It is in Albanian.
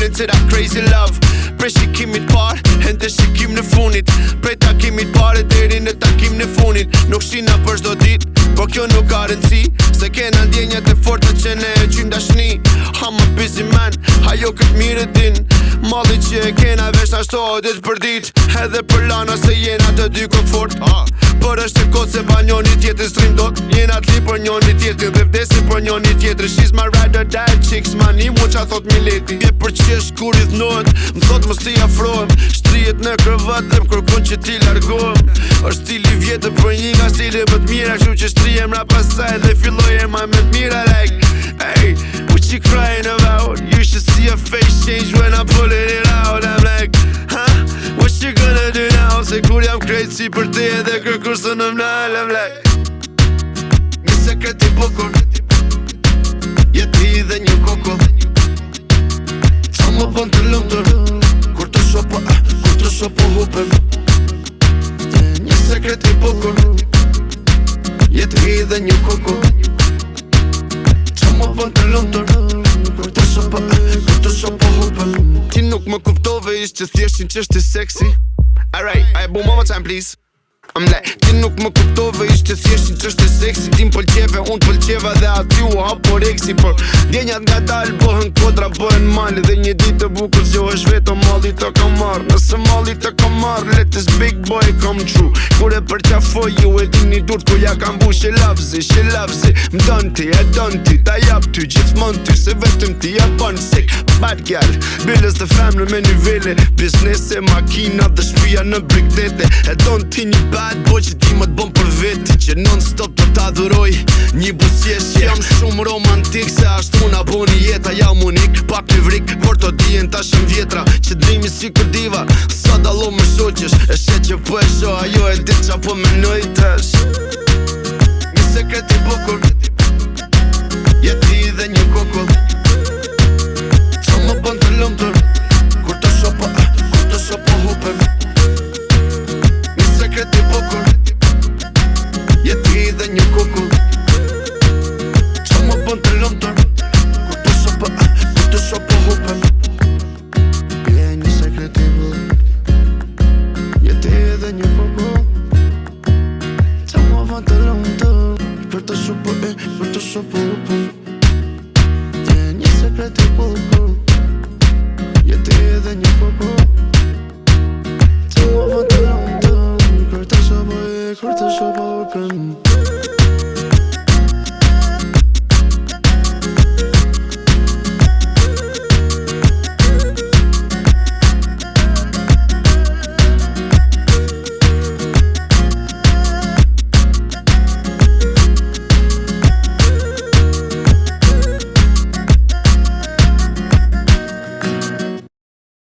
fjallin cila crazy love. Prej shikimit par, ende shikim në funit. Prej takimit pare deri në takim në funit. Nuk shina për shdo dit, po kjo nuk ka rëndësi. Se kena ndjenjat e forta që ne e gjym dashni. I'm a busy man, ajo këtë mirë din. Malli që e kena vesh ashtohet dit për dit. Edhe për lana se jena të dy komfort. Për është e kot se ba njoni tjetër strim dot. Jena t'li për njoni tjetër dhe vdesin për njoni tjetër. She's my ride or die chicks, ma një mu qa thot Mileti. Je për qesh kur i thnohet, m'thot mos t'i afrohem. Shtrijet në krëvat dhe m'kërkon që t'i largohem. Është stili vjetër për një nga stili më t'mira. Kështu që shtrijem rap asaj dhe filloj e ma më t'mira. Like, hey, what you crying about? You should see a face change when I'm pulling it out. I'm like, huh? What you gonna do now? Se kur jam krejt si për te edhe kërkur së në mnal. I'm like, një sekret i bukur, jeti dhe një koko. Qa më bën të lumtur, kur të shopo hupem. Një sekret i bukur, jeti dhe një koko. Qa më bën të lumtur, kur të shopo hupem. Ti nuk më kuptove, ishtë që thjesht një qështi seksi. Alright, boom, one more time please. I'm like, ti nuk më kuptove, ishte thjesht një qështi seksi. Ti m'pëlqeve, unë t'pëlqeva dhe aty u hapo reksi. Por djenjat nga dalë bëhen kodra, bëhen mali. Dhe një ditë të bukur zjo është veto malli të kam marrë. Nëse malli të kam marrë, let this big boy come true. Kure për qafoj ju e dini durt ku ja kam bu. She loves it, m'don ti, e don ti. Ta jap ty, gjithmon ty, se vetëm ti ja bon sik. Bad girl, bilës të femnë me nivele. Biznese, makina dhe shpia në brigdete. E don ti një bad boy që ti më t'bon për veti. Që non stop të t'adhuroj një busjesje. Jam shumë romantik se ashtu na boni jeta. Jam unik, pak një vrik, por të dijen ta shëm vjetra. Që drimi si kur diva, sa dalo më shoqesh. E shet që po e sho, ajo e dit qa po menoj tash. Një sekret i bukur, jeti dhe një koko. Qa më bën të lumtur, kur të shopo hupem. Një sekret i bukur, jeti dhe një koko. Qa më bën të lumtur, kur të shopo hupem. Një sekret i bukur, jeti dhe një koko. Qa më bën të lumtur, kur të shopo hupem. Një sekret i bukur, jeti dhe një koko. Qa më bën të lumtur, kur të shopo hupem.